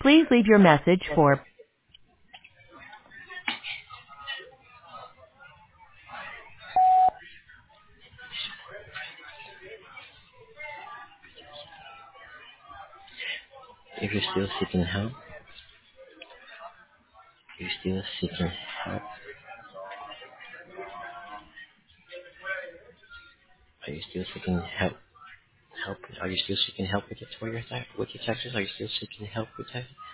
Please leave your message for If you're still seeking help, you're still seeking help. Are you still seeking help? Are you still seeking help with your taxes? Are you still seeking help with that?